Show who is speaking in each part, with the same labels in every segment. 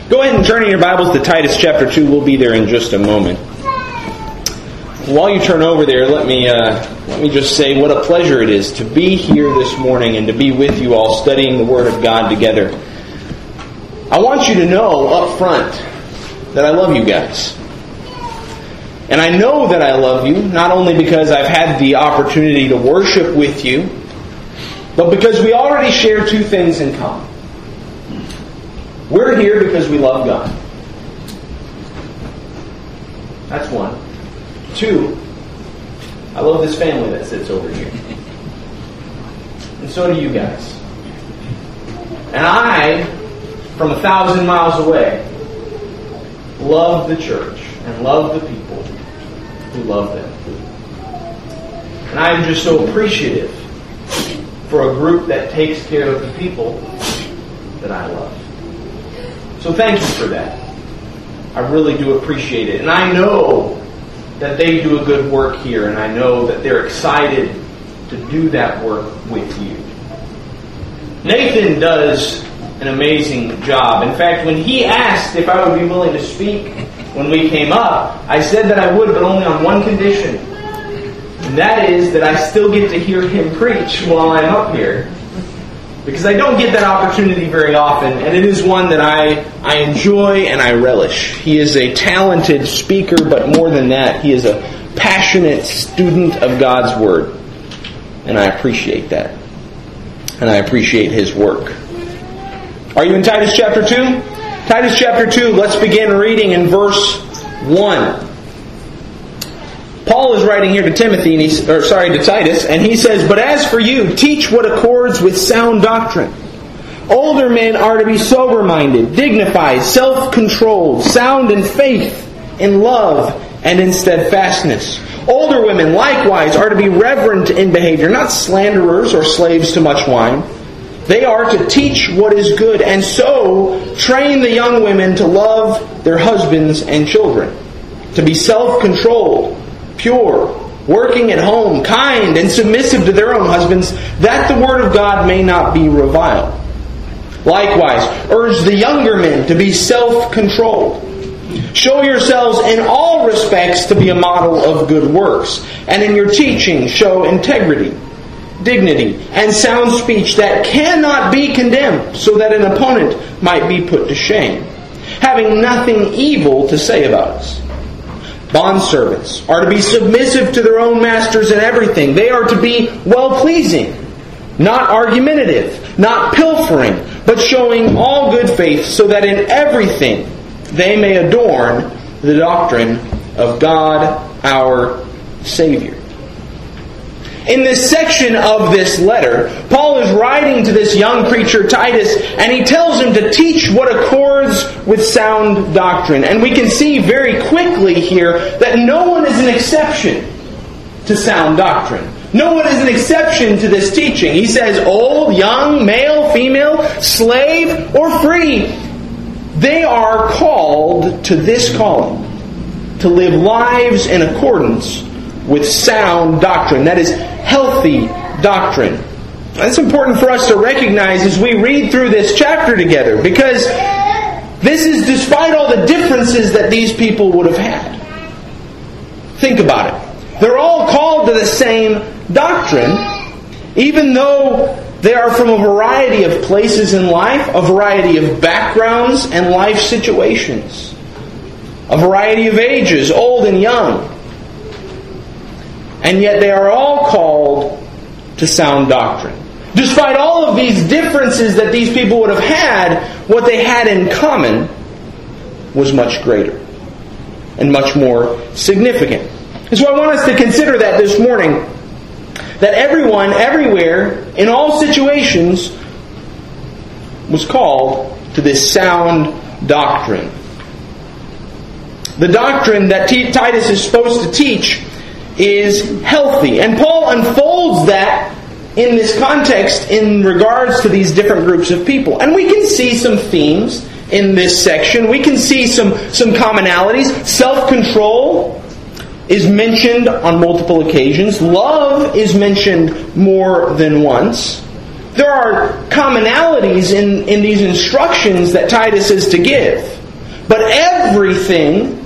Speaker 1: Go ahead and turn in your Bibles to Titus chapter 2. We'll be there in just a moment. While you turn over there, let me just say what a pleasure it is to be here this morning and to be with you all studying the Word of God together. I want you to know up front that I love you guys. And I know that I love you, not only because I've had the opportunity to worship with you, but because we already share two things in common. We're here because we love God. That's one. Two, I love this family that sits over here. And so do you guys. And I, from 1,000 miles away, love the church and love the people who love them. And I am just so appreciative for a group that takes care of the people that I love. So thank you for that. I really do appreciate it. And I know that they do a good work here, and I know that they're excited to do that work with you. Nathan does an amazing job. In fact, when he asked if I would be willing to speak when we came up, I said that I would, but only on one condition. And that is that I still get to hear him preach while I'm up here. Because I don't get that opportunity very often, and it is one that I enjoy and I relish. He is a talented speaker, but more than that, he is a passionate student of God's Word. And I appreciate that. And I appreciate his work. Are you in Titus chapter 2? Titus chapter 2, let's begin reading in verse 1. Paul is writing here to Titus, and he says, "But as for you, teach what accords with sound doctrine. Older men are to be sober-minded, dignified, self-controlled, sound in faith, in love, and in steadfastness. Older women likewise are to be reverent in behavior, not slanderers or slaves to much wine. They are to teach what is good, and so train the young women to love their husbands and children, to be self-controlled, pure, working at home, kind, and submissive to their own husbands, that the word of God may not be reviled. Likewise, urge the younger men to be self-controlled. Show yourselves in all respects to be a model of good works, and in your teaching show integrity, dignity, and sound speech that cannot be condemned, so that an opponent might be put to shame, having nothing evil to say about us. Bondservants are to be submissive to their own masters in everything. They are to be well-pleasing, not argumentative, not pilfering, but showing all good faith, so that in everything they may adorn the doctrine of God our Savior." In this section of this letter, Paul is writing to this young preacher, Titus, and he tells him to teach what accords with sound doctrine. And we can see very quickly here that no one is an exception to sound doctrine. No one is an exception to this teaching. He says old, young, male, female, slave, or free. They are called to this calling, to live lives in accordance with sound doctrine. That is healthy doctrine. That's important for us to recognize as we read through this chapter together, because this is despite all the differences that these people would have had. Think about it. They're all called to the same doctrine, even though they are from a variety of places in life, a variety of backgrounds and life situations, a variety of ages, old and young. And yet they are all called to sound doctrine. Despite all of these differences that these people would have had, what they had in common was much greater and much more significant. And so I want us to consider that this morning, that everyone, everywhere, in all situations, was called to this sound doctrine. The doctrine that Titus is supposed to teach is healthy. And Paul unfolds that in this context in regards to these different groups of people. And we can see some themes in this section. We can see some commonalities. Self-control is mentioned on multiple occasions. Love is mentioned more than once. There are commonalities in these instructions that Titus is to give. But everything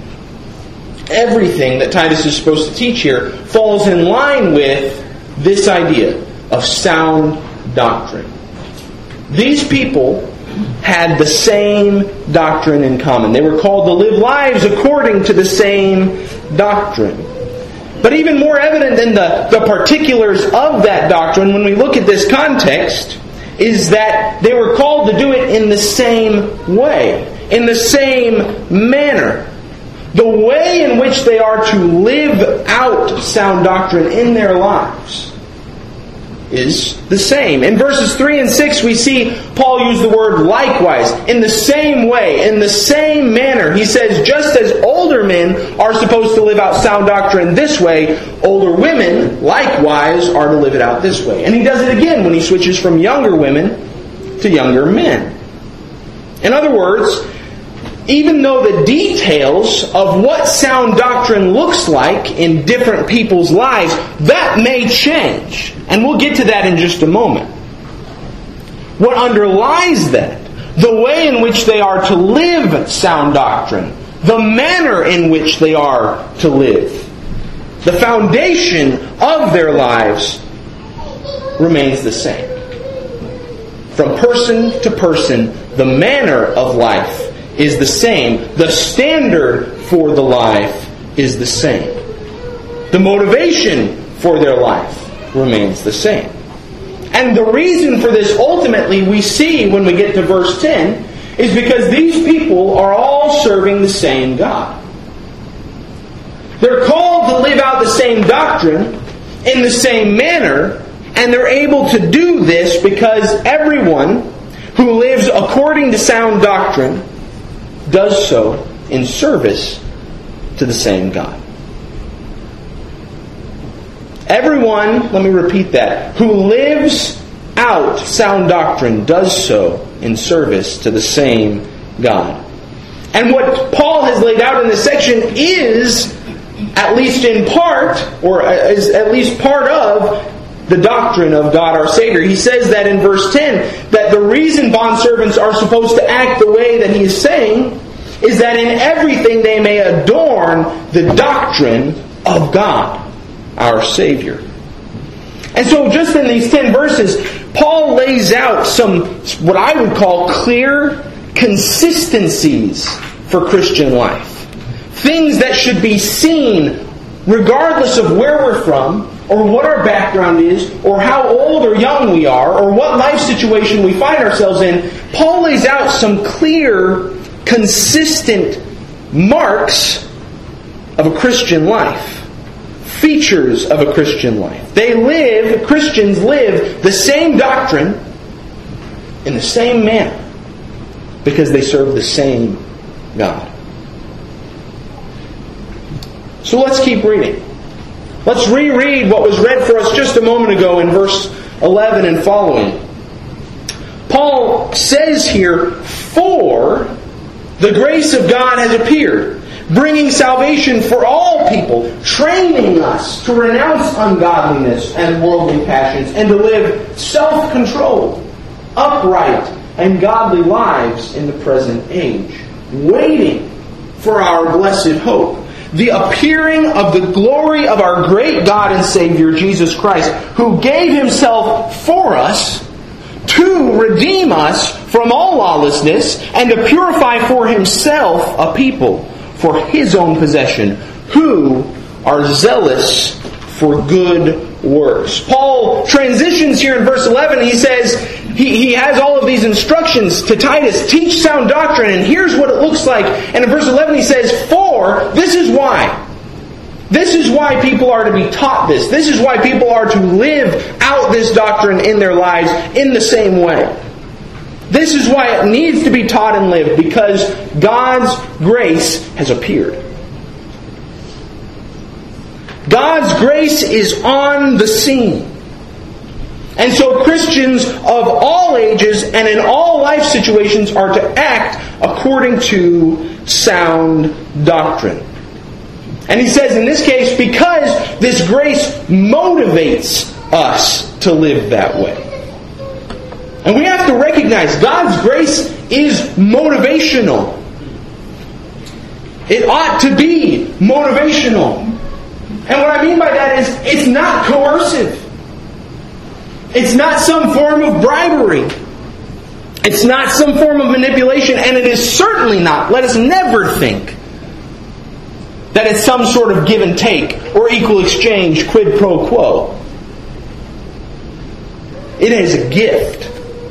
Speaker 1: that Titus is supposed to teach here falls in line with this idea of sound doctrine. These people had the same doctrine in common. They were called to live lives according to the same doctrine. But even more evident than the particulars of that doctrine, when we look at this context, is that they were called to do it in the same way, in the same manner. The way in which they are to live out sound doctrine in their lives is the same. In verses 3 and 6 we see Paul use the word likewise, in the same way, in the same manner. He says, just as older men are supposed to live out sound doctrine this way, older women likewise are to live it out this way. And he does it again when he switches from younger women to younger men. In other words, even though the details of what sound doctrine looks like in different people's lives, that may change. And we'll get to that in just a moment. What underlies that, the way in which they are to live sound doctrine, the manner in which they are to live, the foundation of their lives remains the same. From person to person, the manner of life is the same. The standard for the life is the same. The motivation for their life remains the same. And the reason for this ultimately we see when we get to verse 10 is because these people are all serving the same God. They're called to live out the same doctrine in the same manner, and they're able to do this because everyone who lives according to sound doctrine does so in service to the same God. Everyone, let me repeat that, who lives out sound doctrine does so in service to the same God. And what Paul has laid out in this section is, at least in part, or is at least part of, the doctrine of God our Savior. He says that in verse 10, that the reason bondservants are supposed to act the way that he is saying is that in everything they may adorn the doctrine of God our Savior. And so just in these 10 verses, Paul lays out some, what I would call, clear consistencies for Christian life. Things that should be seen regardless of where we're from, or what our background is, or how old or young we are, or what life situation we find ourselves in. Paul lays out some clear, consistent marks of a Christian life. Features of a Christian life. Christians live the same doctrine in the same manner because they serve the same God. So let's keep reading. Let's reread what was read for us just a moment ago in verse 11 and following. Paul says here, "For the grace of God has appeared, bringing salvation for all people, training us to renounce ungodliness and worldly passions, and to live self-controlled, upright, and godly lives in the present age, waiting for our blessed hope, the appearing of the glory of our great God and Savior, Jesus Christ, who gave Himself for us to redeem us from all lawlessness and to purify for Himself a people for His own possession, who are zealous for good works." Paul transitions here in verse 11. He says, he has all of these instructions to Titus, teach sound doctrine, and here's what it looks like. And in verse 11 he says, "For, this is why. This is why people are to be taught this. This is why people are to live out this doctrine in their lives in the same way. This is why it needs to be taught and lived, because God's grace has appeared. God's grace is on the scene. And so Christians of all ages and in all life situations are to act according to sound doctrine. And he says in this case, because this grace motivates us to live that way. And we have to recognize God's grace is motivational. It ought to be motivational. And what I mean by that is it's not coercive. It's not some form of bribery. It's not some form of manipulation. And it is certainly not, let us never think, that it's some sort of give and take or equal exchange, quid pro quo. It is a gift.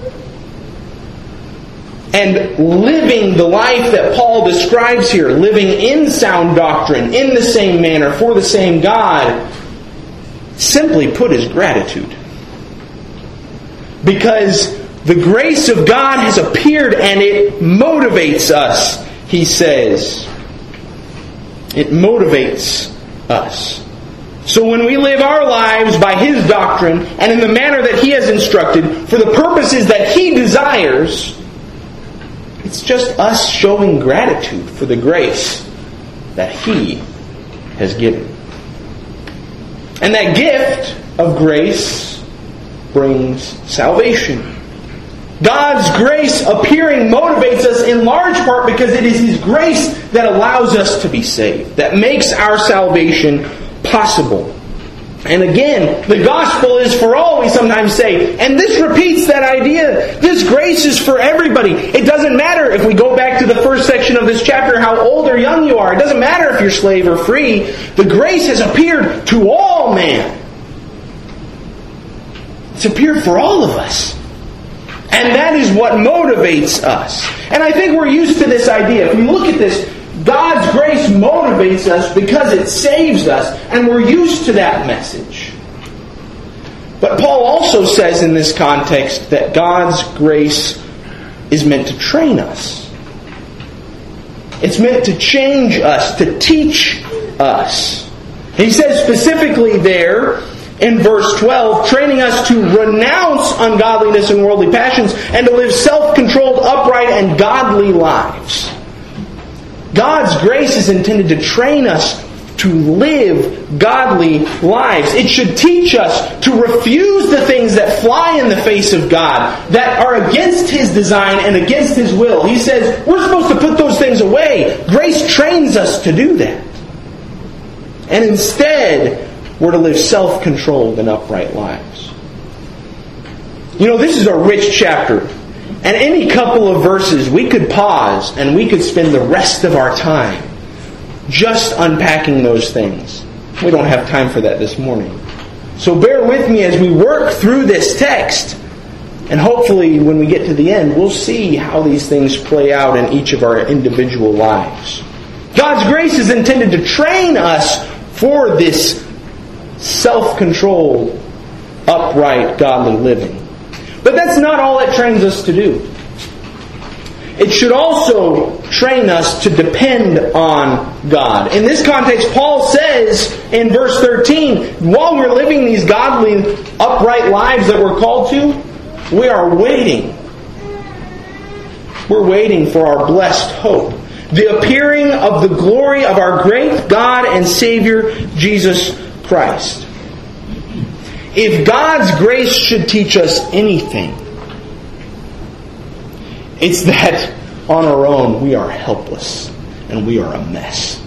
Speaker 1: And living the life that Paul describes here, living in sound doctrine, in the same manner, for the same God, simply put is gratitude. Because the grace of God has appeared and it motivates us, he says. It motivates us. So when we live our lives by His doctrine and in the manner that He has instructed, for the purposes that He desires, it's just us showing gratitude for the grace that He has given. And that gift of grace brings salvation. God's grace appearing motivates us in large part because it is His grace that allows us to be saved, that makes our salvation possible. And again, the gospel is for all, we sometimes say. And this repeats that idea. This grace is for everybody. It doesn't matter if we go back to the first section of this chapter, how old or young you are. It doesn't matter if you're slave or free. The grace has appeared to all man. It's appeared for all of us. And that is what motivates us. And I think we're used to this idea. If we look at this, God's grace motivates us because it saves us, and we're used to that message. But Paul also says in this context that God's grace is meant to train us. It's meant to change us, to teach us. He says specifically there in verse 12, training us to renounce ungodliness and worldly passions and to live self-controlled, upright, and godly lives. God's grace is intended to train us to live godly lives. It should teach us to refuse the things that fly in the face of God, that are against His design and against His will. He says we're supposed to put those things away. Grace trains us to do that. And instead, we're to live self-controlled and upright lives. You know, this is a rich chapter. And any couple of verses, we could pause and we could spend the rest of our time just unpacking those things. We don't have time for that this morning. So bear with me as we work through this text. And hopefully when we get to the end, we'll see how these things play out in each of our individual lives. God's grace is intended to train us for this self-controlled, upright, godly living. But that's not all it trains us to do. It should also train us to depend on God. In this context, Paul says in verse 13, while we're living these godly, upright lives that we're called to, we are waiting. We're waiting for our blessed hope. The appearing of the glory of our great God and Savior, Jesus Christ. If God's grace should teach us anything, it's that on our own we are helpless and we are a mess.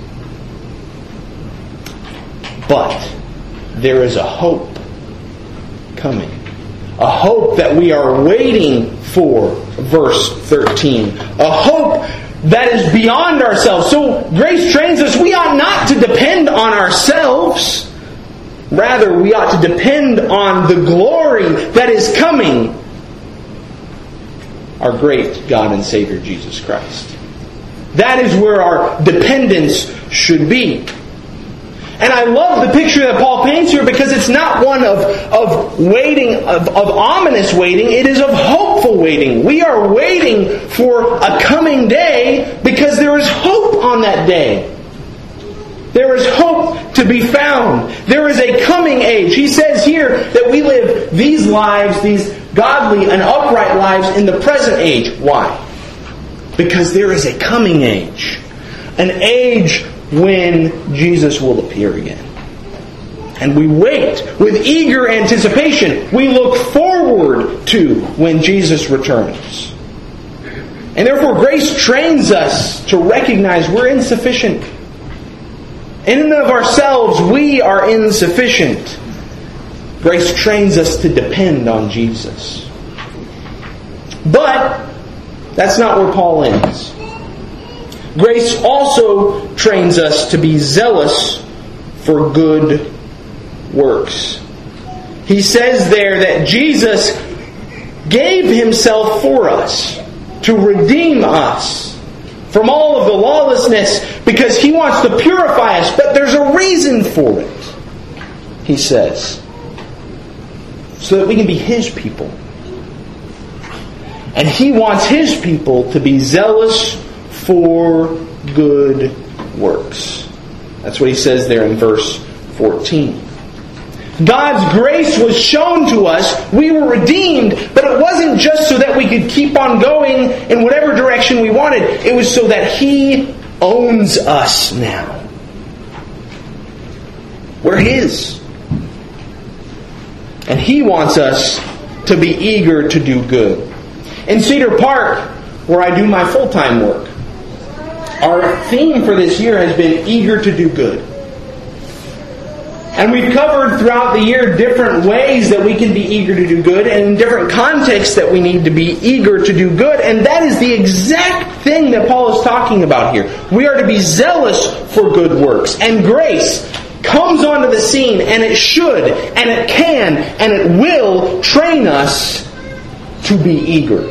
Speaker 1: But there is a hope coming. A hope that we are waiting for, verse 13. A hope that is beyond ourselves. So grace trains us, we ought not to depend on ourselves. Rather, we ought to depend on the glory that is coming. Our great God and Savior, Jesus Christ. That is where our dependence should be. And I love the picture that Paul paints here because it's not one of waiting, of ominous waiting. It is of hopeful waiting. We are waiting for a coming day because there is hope on that day. There is hope to be found. There is a coming age. He says here that we live these lives, these godly and upright lives in the present age. Why? Because there is a coming age. An age when Jesus will appear again. And we wait with eager anticipation. We look forward to when Jesus returns. And therefore, grace trains us to recognize we're insufficient. In and of ourselves, we are insufficient. Grace trains us to depend on Jesus. But that's not where Paul ends. Grace also trains us to be zealous for good works. He says there that Jesus gave Himself for us to redeem us from all of the lawlessness because He wants to purify us. But there's a reason for it, he says, so that we can be His people. And He wants His people to be zealous for good works. That's what he says there in verse 14. God's grace was shown to us. We were redeemed, but it wasn't just so that we could keep on going in whatever direction we wanted. It was so that He owns us now. We're His. And He wants us to be eager to do good. In Cedar Park, where I do my full-time work, our theme for this year has been eager to do good. And we've covered throughout the year different ways that we can be eager to do good, and in different contexts that we need to be eager to do good. And that is the exact thing that Paul is talking about here. We are to be zealous for good works. And grace comes onto the scene, and it should, and it can, and it will train us to be eager.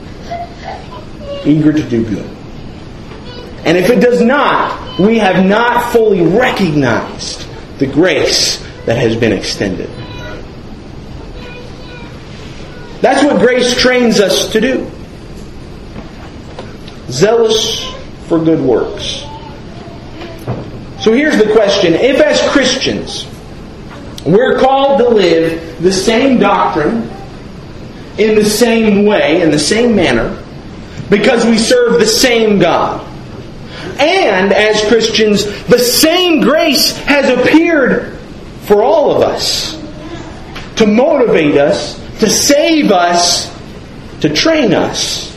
Speaker 1: Eager to do good. And if it does not, we have not fully recognized the grace that has been extended. That's what grace trains us to do. Zealous for good works. So here's the question. If as Christians we're called to live the same doctrine in the same way, in the same manner, because we serve the same God, and as Christians, the same grace has appeared for all of us to motivate us, to save us, to train us,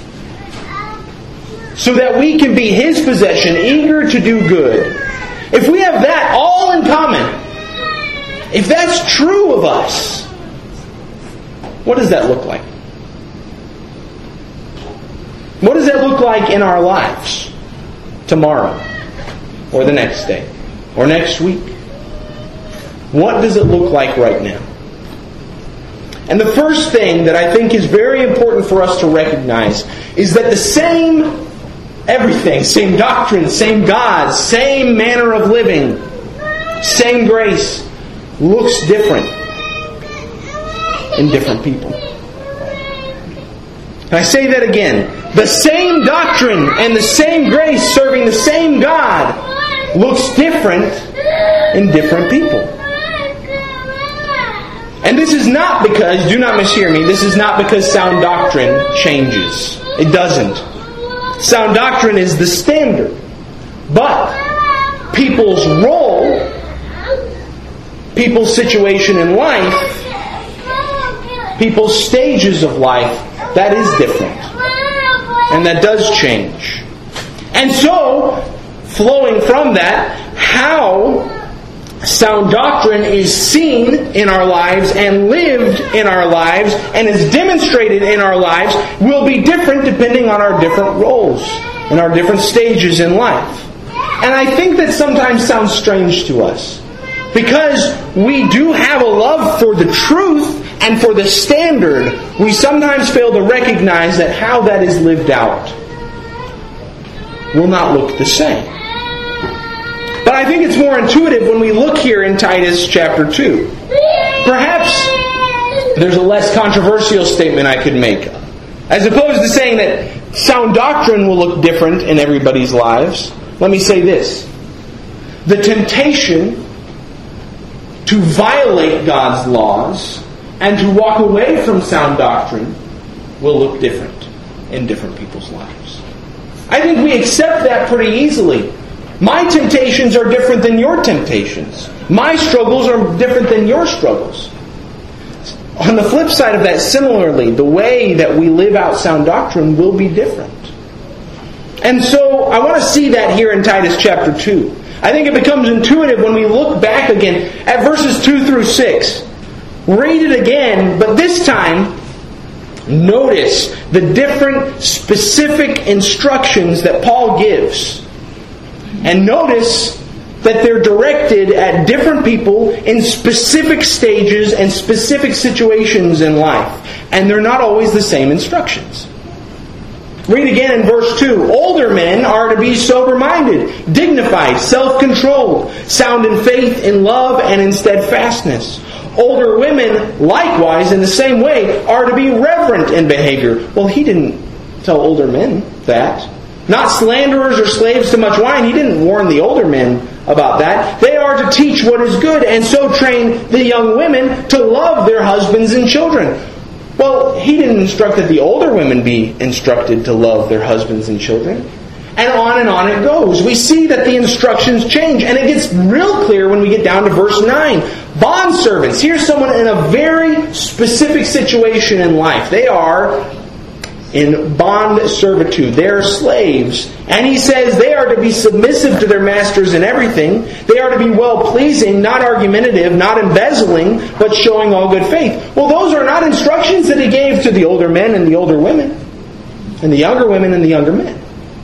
Speaker 1: so that we can be His possession, eager to do good. If we have that all in common, if that's true of us, what does that look like? What does that look like in our lives? Tomorrow, or the next day, or next week? What does it look like right now? And the first thing that I think is very important for us to recognize is that the same everything, same doctrine, same God, same manner of living, same grace, looks different in different people. And I say that again. The same doctrine and the same grace serving the same God looks different in different people. And this is not because, do not mishear me, this is not because sound doctrine changes. It doesn't. Sound doctrine is the standard. But people's role, people's situation in life, people's stages of life, that is different. And that does change. And so, flowing from that, how sound doctrine is seen in our lives and lived in our lives and is demonstrated in our lives will be different depending on our different roles and our different stages in life. And I think that sometimes sounds strange to us, because we do have a love for the truth and for the standard. We sometimes fail to recognize that how that is lived out will not look the same. But I think it's more intuitive when we look here in Titus chapter 2. Perhaps there's a less controversial statement I could make. As opposed to saying that sound doctrine will look different in everybody's lives, let me say this. The temptation to violate God's laws and to walk away from sound doctrine will look different in different people's lives. I think we accept that pretty easily. My temptations are different than your temptations. My struggles are different than your struggles. On the flip side of that, similarly, the way that we live out sound doctrine will be different. And so I want to see that here in Titus chapter 2. I think it becomes intuitive when we look back again at verses 2 through 6. Read it again, but this time, notice the different specific instructions that Paul gives. And notice that they're directed at different people in specific stages and specific situations in life. And they're not always the same instructions. Read again in verse 2. Older men are to be sober-minded, dignified, self-controlled, sound in faith, in love, and in steadfastness. Older women, likewise, in the same way, are to be reverent in behavior. Well, he didn't tell older men that. Not slanderers or slaves to much wine. He didn't warn the older men about that. They are to teach what is good, and so train the young women to love their husbands and children. Well, he didn't instruct that the older women be instructed to love their husbands and children. And on it goes. We see that the instructions change. And it gets real clear when we get down to verse 9. Bondservants. Here's someone in a very specific situation in life. They are in bond servitude. They are slaves. And he says they are to be submissive to their masters in everything. They are to be well-pleasing, not argumentative, not embezzling, but showing all good faith. Well, those are not instructions that he gave to the older men and the older women, and the younger women and the younger men.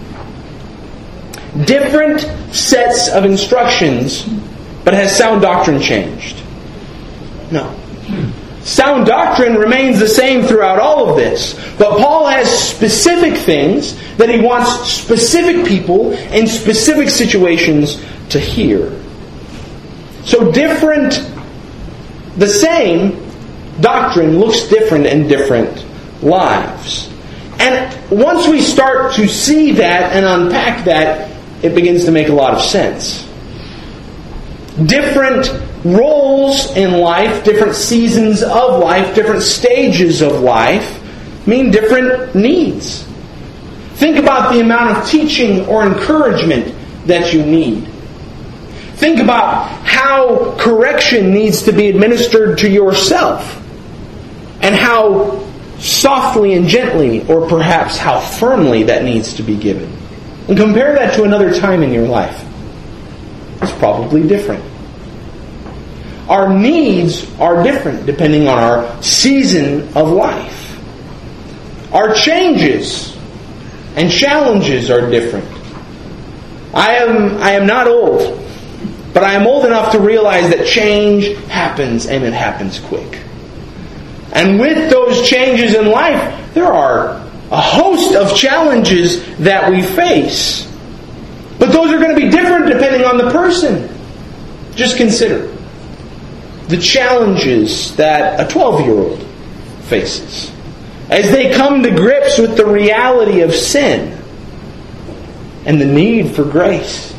Speaker 1: Different sets of instructions, but has sound doctrine changed? No. Sound doctrine remains the same throughout all of this. But Paul has specific things that he wants specific people in specific situations to hear. So different, the same doctrine looks different in different lives. And once we start to see that and unpack that, it begins to make a lot of sense. Different roles in life, different seasons of life, different stages of life mean different needs. Think about the amount of teaching or encouragement that you need. Think about how correction needs to be administered to yourself, and how softly and gently, or perhaps how firmly, that needs to be given. And compare that to another time in your life. It's probably different. Our needs are different depending on our season of life. Our changes and challenges are different. I am not old, but I am old enough to realize that change happens, and it happens quick. And with those changes in life, there are a host of challenges that we face. But those are going to be different depending on the person. Just consider the challenges that a 12-year-old faces as they come to grips with the reality of sin and the need for grace.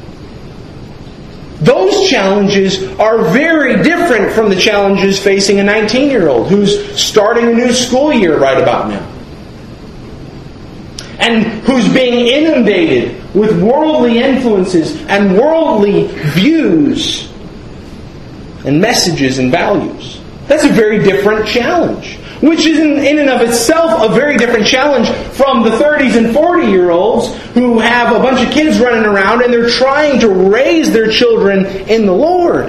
Speaker 1: Those challenges are very different from the challenges facing a 19-year-old who's starting a new school year right about now, and who's being inundated with worldly influences and worldly views and messages and values. That's a very different challenge, which is in and of itself a very different challenge from the 30s and 40-year-olds who have a bunch of kids running around and they're trying to raise their children in the Lord.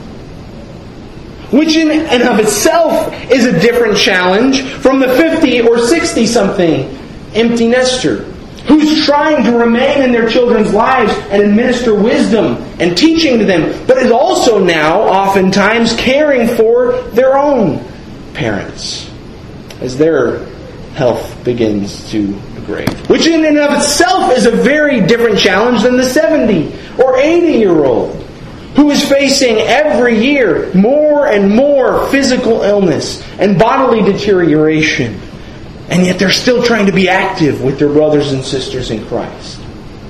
Speaker 1: Which in and of itself is a different challenge from the 50 or 60-something empty nester who's trying to remain in their children's lives and administer wisdom and teaching to them, but is also now oftentimes caring for their own parents as their health begins to degrade. Which in and of itself is a very different challenge than the 70 or 80-year-old who is facing every year more and more physical illness and bodily deterioration. And yet they're still trying to be active with their brothers and sisters in Christ.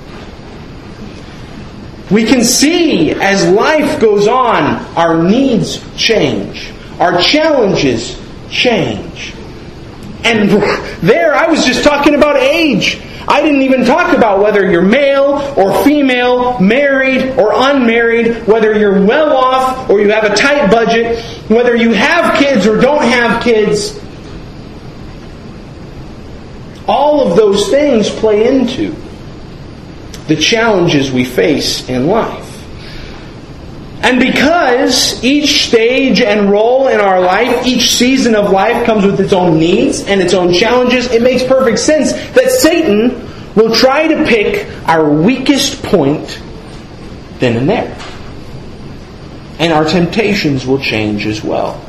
Speaker 1: We can see as life goes on, our needs change. Our challenges change. And there, I was just talking about age. I didn't even talk about whether you're male or female, married or unmarried, whether you're well off or you have a tight budget, whether you have kids or don't have kids. All of those things play into the challenges we face in life. And because each stage and role in our life, each season of life comes with its own needs and its own challenges, it makes perfect sense that Satan will try to pick our weakest point then and there. And our temptations will change as well.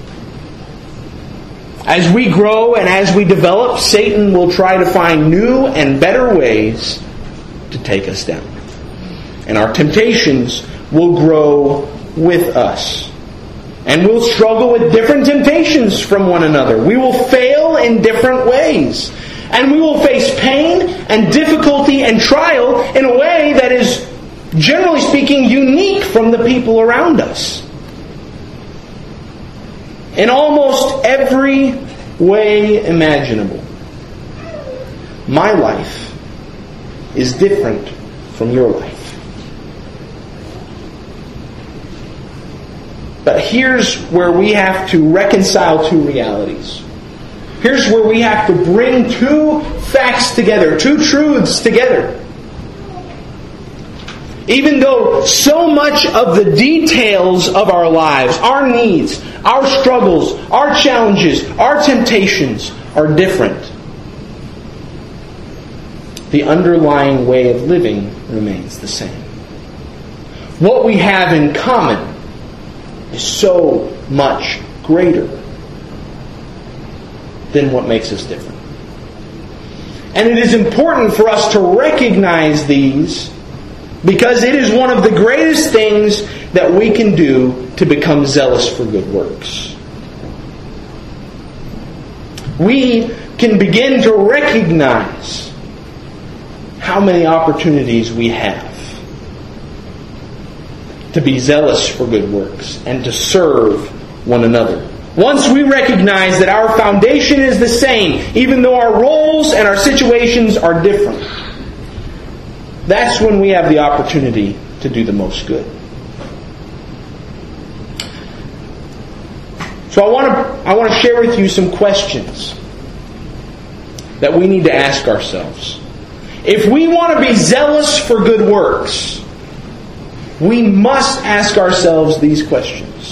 Speaker 1: As we grow and as we develop, Satan will try to find new and better ways to take us down. And our temptations will grow with us. And we'll struggle with different temptations from one another. We will fail in different ways. And we will face pain and difficulty and trial in a way that is, generally speaking, unique from the people around us. In almost every way imaginable, my life is different from your life. But here's where we have to reconcile two realities. Here's where we have to bring two facts together, two truths together. Even though so much of the details of our lives, our needs, our struggles, our challenges, our temptations are different, the underlying way of living remains the same. What we have in common is so much greater than what makes us different. And it is important for us to recognize these, because it is one of the greatest things that we can do to become zealous for good works. We can begin to recognize how many opportunities we have to be zealous for good works and to serve one another. Once we recognize that our foundation is the same, even though our roles and our situations are different, that's when we have the opportunity to do the most good. So I want to share with you some questions that we need to ask ourselves. If we want to be zealous for good works, we must ask ourselves these questions.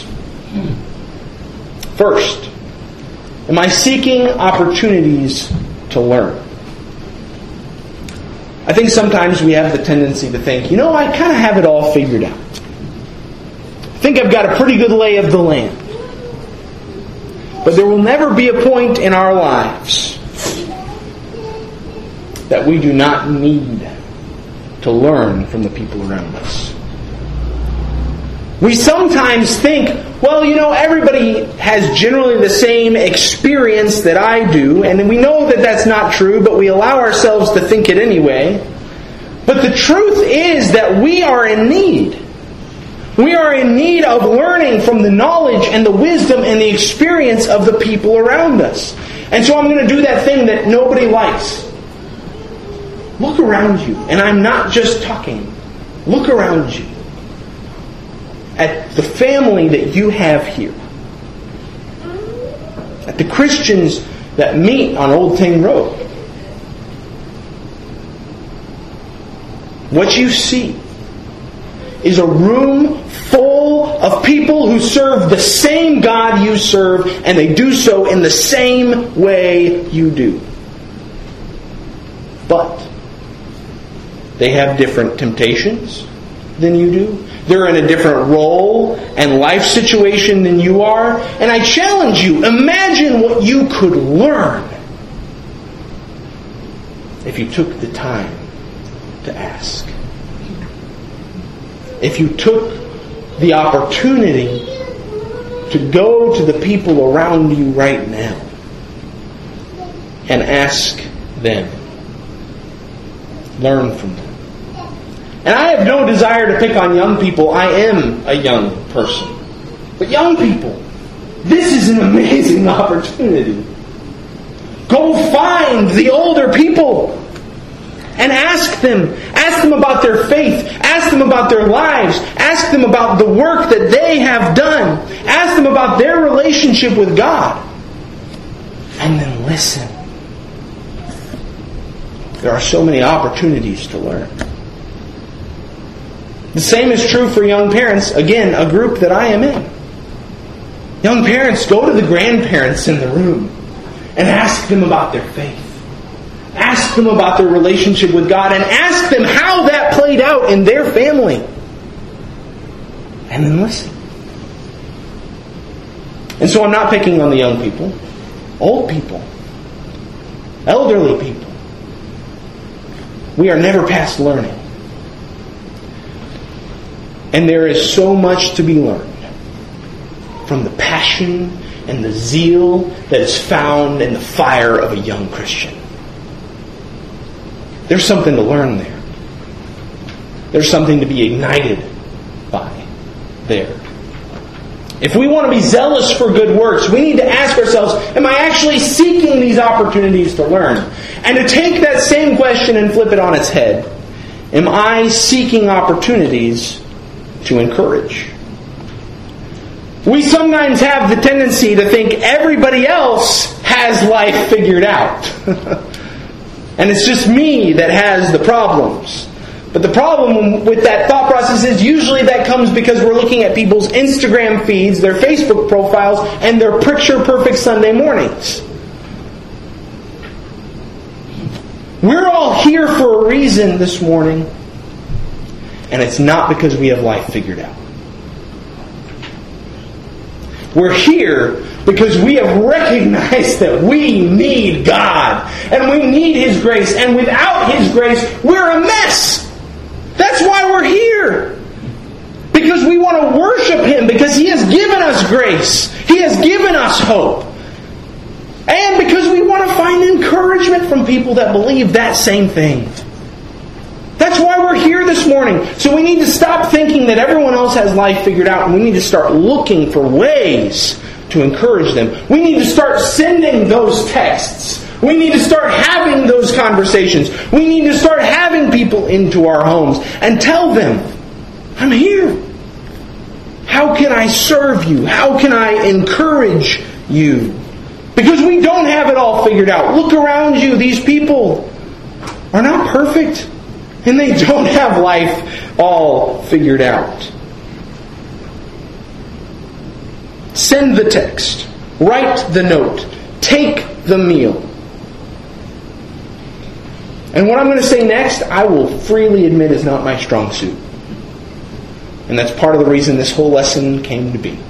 Speaker 1: First, am I seeking opportunities to learn? I think sometimes we have the tendency to think, I kind of have it all figured out. I think I've got a pretty good lay of the land. But there will never be a point in our lives that we do not need to learn from the people around us. We sometimes think, everybody has generally the same experience that I do, and we know that that's not true, but we allow ourselves to think it anyway. But the truth is that we are in need. We are in need of learning from the knowledge and the wisdom and the experience of the people around us. And so I'm going to do that thing that nobody likes. Look around you, and I'm not just talking. Look around you at the family that you have here, at the Christians that meet on Old Ting Road. What you see is a room full of people who serve the same God you serve, and they do so in the same way you do. But they have different temptations than you do. They're in a different role and life situation than you are. And I challenge you, imagine what you could learn if you took the time to ask. If you took the opportunity to go to the people around you right now and ask them. Learn from them. And I have no desire to pick on young people. I am a young person. But young people, this is an amazing opportunity. Go find the older people. and ask them. Ask them about their faith. Ask them about their lives. Ask them about the work that they have done. Ask them about their relationship with God. And then listen. There are so many opportunities to learn. The same is true for young parents. Again, a group that I am in. Young parents, go to the grandparents in the room and ask them about their faith. Ask them about their relationship with God and ask them how that played out in their family. And then listen. And so I'm not picking on the young people, old people, elderly people. We are never past learning. And there is so much to be learned from the passion and the zeal that is found in the fire of a young Christian. There's something to learn there. There's something to be ignited by there. If we want to be zealous for good works, we need to ask ourselves, am I actually seeking these opportunities to learn? And to take that same question and flip it on its head, am I seeking opportunities to encourage? We sometimes have the tendency to think everybody else has life figured out. And it's just me that has the problems. But the problem with that thought process is usually that comes because we're looking at people's Instagram feeds, their Facebook profiles, and their picture-perfect Sunday mornings. We're all here for a reason this morning, and it's not because we have life figured out. We're here because we have recognized that we need God, and we need His grace, and without His grace, we're a mess. That's why we're here. Because we want to worship Him, because He has given us grace. He has given us hope. And because we want to find encouragement from people that believe that same thing. That's why we're here this morning. So we need to stop thinking that everyone else has life figured out, and we need to start looking for ways to encourage them. We need to start sending those texts. We need to start having those conversations. We need to start having people into our homes and tell them, I'm here. How can I serve you? How can I encourage you? Because we don't have it all figured out. Look around you. These people are not perfect. And they don't have life all figured out. Send the text. Write the note. Take the meal. And what I'm going to say next, I will freely admit is not my strong suit. And that's part of the reason this whole lesson came to be.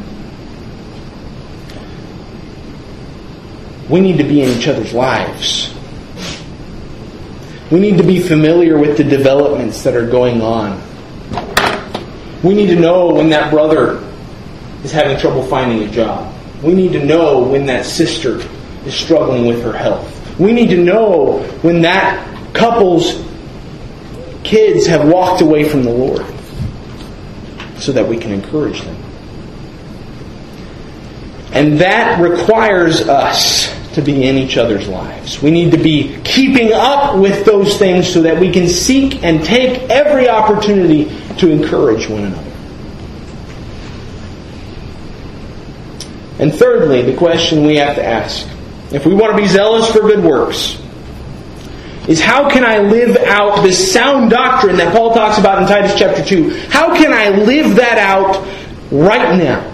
Speaker 1: We need to be in each other's lives. We need to be familiar with the developments that are going on. We need to know when that brother is having trouble finding a job. We need to know when that sister is struggling with her health. We need to know when that couple's kids have walked away from the Lord, so that we can encourage them. And that requires us to be in each other's lives. We need to be keeping up with those things so that we can seek and take every opportunity to encourage one another. And thirdly, the question we have to ask, if we want to be zealous for good works, is how can I live out this sound doctrine that Paul talks about in Titus chapter 2? How can I live that out right now?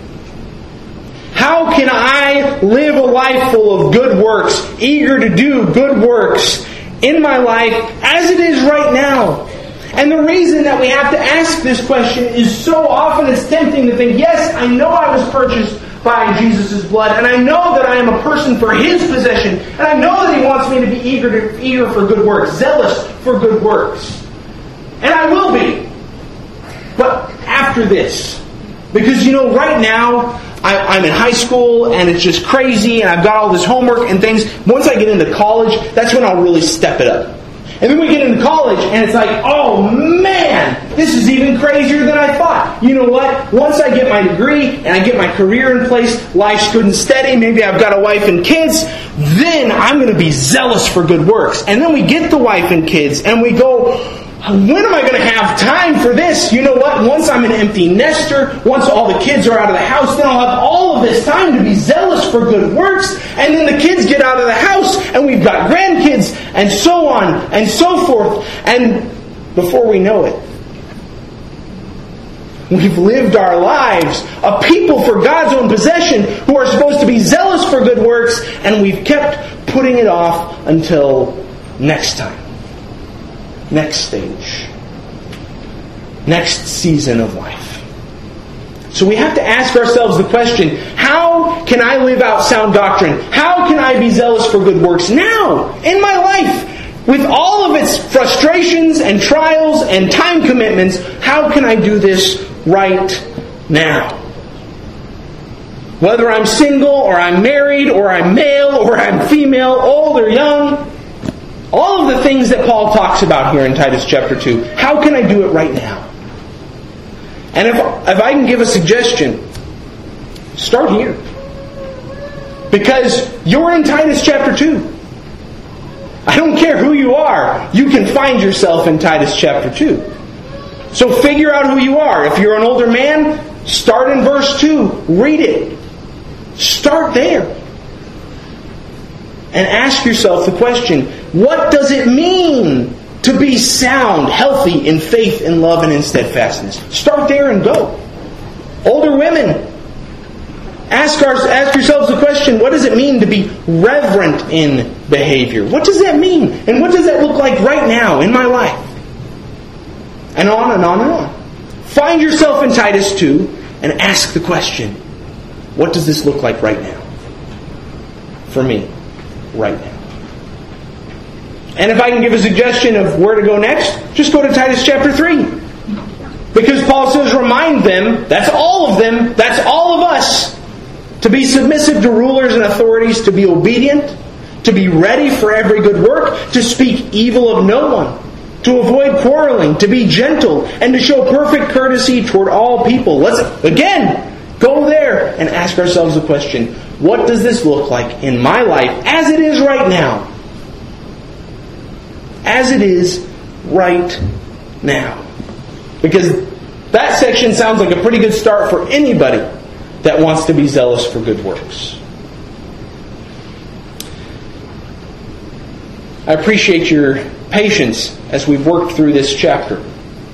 Speaker 1: How can I live a life full of good works, eager to do good works in my life as it is right now? And the reason that we have to ask this question is so often it's tempting to think, yes, I know I was purchased by Jesus' blood, and I know that I am a person for His possession, and I know that He wants me to be eager for good works, zealous for good works. And I will be. But after this, because right now, I'm in high school and it's just crazy and I've got all this homework and things. Once I get into college, that's when I'll really step it up. And then we get into college, and it's like, oh man, this is even crazier than I thought. You know what? Once I get my degree, and I get my career in place, life's good and steady, maybe I've got a wife and kids, then I'm going to be zealous for good works. And then we get the wife and kids, and we go, when am I going to have time for this? You know what? Once I'm an empty nester, once all the kids are out of the house, then I'll have all of this time to be zealous for good works. And then the kids get out of the house, and we've got grandkids, and so on, and so forth. And before we know it, we've lived our lives, a people for God's own possession, who are supposed to be zealous for good works, and we've kept putting it off until next time. Next stage. Next season of life. So we have to ask ourselves the question, how can I live out sound doctrine? How can I be zealous for good works now, in my life? With all of its frustrations and trials and time commitments, how can I do this right now? Whether I'm single, or I'm married, or I'm male, or I'm female, old or young, all of the things that Paul talks about here in Titus chapter 2. How can I do it right now? And if I can give a suggestion, start here. Because you're in Titus chapter 2. I don't care who you are. You can find yourself in Titus chapter 2. So figure out who you are. If you're an older man, start in verse 2. Read it. Start there. And ask yourself the question, what does it mean to be sound, healthy in faith and love and in steadfastness? Start there and go. Older women, ask yourselves the question, what does it mean to be reverent in behavior? What does that mean? And what does that look like right now in my life? And on and on and on. Find yourself in Titus 2 and ask the question, what does this look like right now? For me. Right now. And if I can give a suggestion of where to go next, just go to Titus chapter 3. Because Paul says, remind them, that's all of them, that's all of us, to be submissive to rulers and authorities, to be obedient, to be ready for every good work, to speak evil of no one, to avoid quarreling, to be gentle, and to show perfect courtesy toward all people. Let's, again, go there and ask ourselves the question, what does this look like in my life as it is right now? As it is right now. Because that section sounds like a pretty good start for anybody that wants to be zealous for good works. I appreciate your patience as we've worked through this chapter.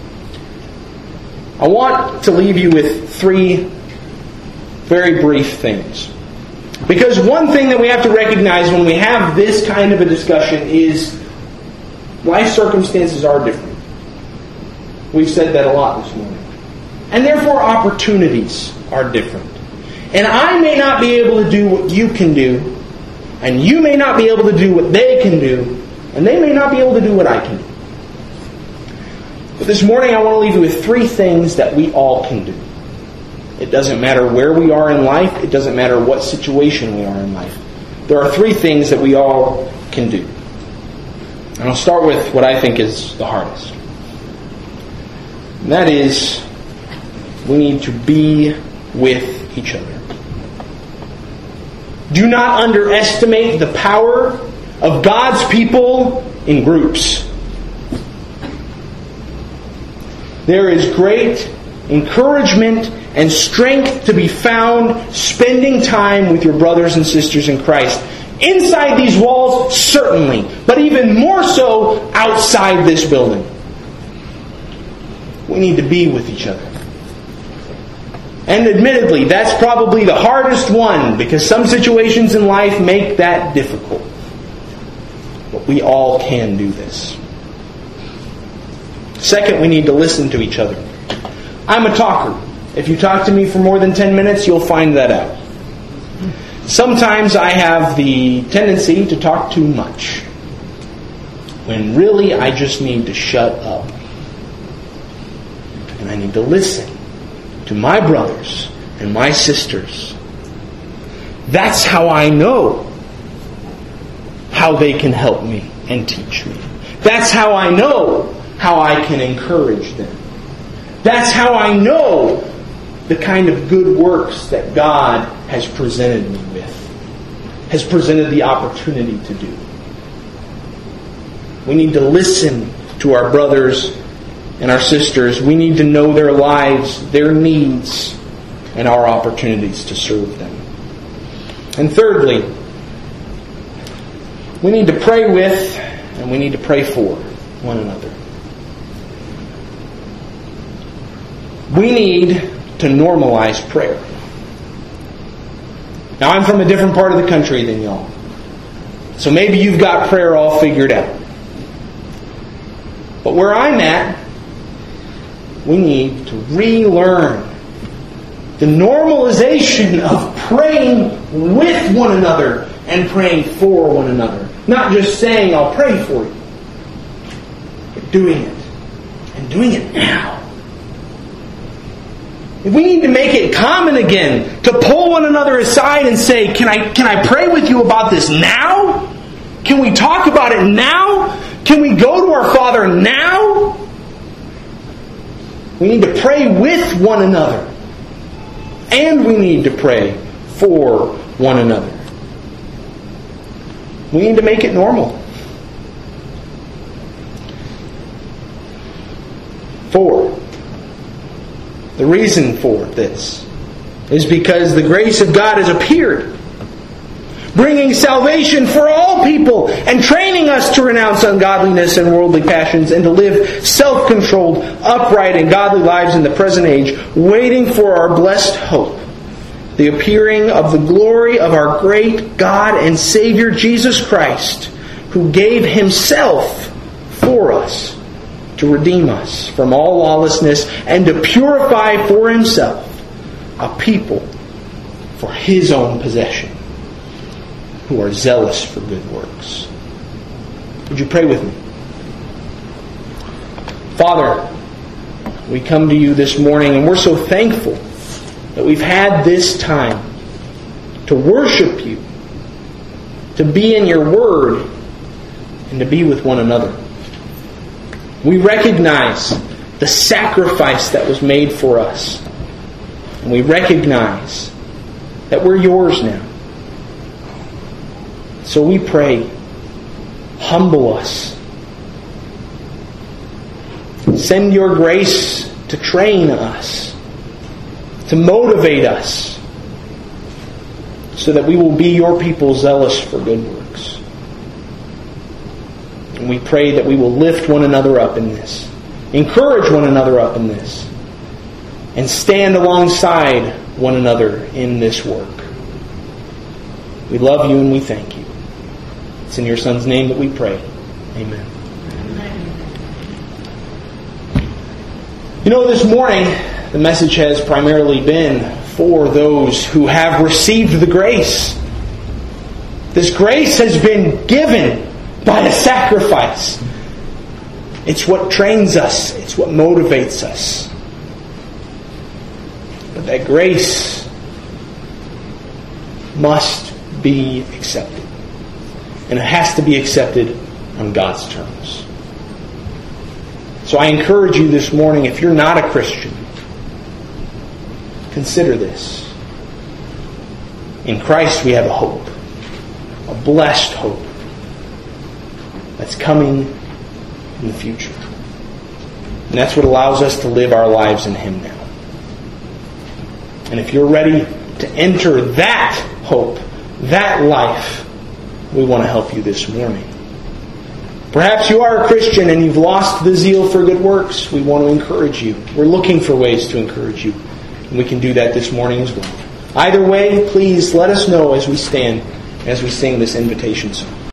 Speaker 1: I want to leave you with 3 very brief things. Because one thing that we have to recognize when we have this kind of a discussion is life circumstances are different. We've said that a lot this morning. And therefore opportunities are different. And I may not be able to do what you can do, and you may not be able to do what they can do, and they may not be able to do what I can do. But this morning I want to leave you with 3 things that we all can do. It doesn't matter where we are in life. It doesn't matter what situation we are in life. There are 3 things that we all can do. And I'll start with what I think is the hardest. And that is, we need to be with each other. Do not underestimate the power of God's people in groups. There is great encouragement and strength to be found spending time with your brothers and sisters in Christ. Inside these walls, certainly, but even more so outside this building. We need to be with each other. And admittedly, that's probably the hardest one, because some situations in life make that difficult. But we all can do this. Second, we need to listen to each other. I'm a talker. If you talk to me for more than 10 minutes, you'll find that out. Sometimes I have the tendency to talk too much, when really I just need to shut up. And I need to listen to my brothers and my sisters. That's how I know how they can help me and teach me. That's how I know how I can encourage them. That's how I know the kind of good works that God has presented me with, has presented the opportunity to do. We need to listen to our brothers and our sisters. We need to know their lives, their needs, and our opportunities to serve them. And thirdly, we need to pray with and we need to pray for one another. We need to normalize prayer. Now, I'm from a different part of the country than y'all. So maybe you've got prayer all figured out. But where I'm at, we need to relearn the normalization of praying with one another and praying for one another. Not just saying, I'll pray for you, but doing it. And doing it now. We need to make it common again to pull one another aside and say, can I pray with you about this now? Can we talk about it now? Can we go to our Father now? We need to pray with one another. And we need to pray for one another. We need to make it normal. 4. The reason for this is because the grace of God has appeared, bringing salvation for all people and training us to renounce ungodliness and worldly passions and to live self-controlled, upright, and godly lives in the present age, waiting for our blessed hope, the appearing of the glory of our great God and Savior Jesus Christ, who gave Himself for us to redeem us from all lawlessness and to purify for Himself a people for His own possession, who are zealous for good works. Would you pray with me? Father, we come to you this morning and we're so thankful that we've had this time to worship you, to be in your word, and to be with one another. We recognize the sacrifice that was made for us. And we recognize that we're yours now. So we pray, humble us. Send your grace to train us, to motivate us, so that we will be your people zealous for good works. And we pray that we will lift one another up in this, encourage one another up in this, and stand alongside one another in this work. We love you and we thank you. It's in your Son's name that we pray. Amen. You know, this morning, the message has primarily been for those who have received the grace. This grace has been given by a sacrifice. It's what trains us. It's what motivates us. But that grace must be accepted. And it has to be accepted on God's terms. So I encourage you this morning, if you're not a Christian, consider this. In Christ we have a hope. A blessed hope. That's coming in the future. And that's what allows us to live our lives in Him now. And if you're ready to enter that hope, that life, we want to help you this morning. Perhaps you are a Christian and you've lost the zeal for good works. We want to encourage you. We're looking for ways to encourage you. And we can do that this morning as well. Either way, please let us know as we stand, as we sing this invitation song.